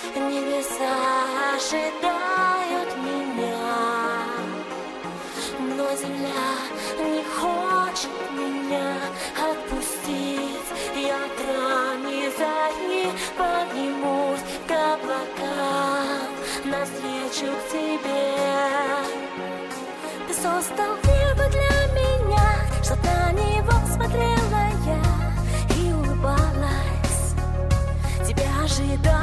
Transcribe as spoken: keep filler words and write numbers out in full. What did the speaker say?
Небеса ожидают меня, но земля не хочет меня отпустить. Ветрами зари поднимусь к облакам навстречу к тебе. Ты создал небо для меня, чтоб на него смотрела я и улыбалась. Тебя ожидала.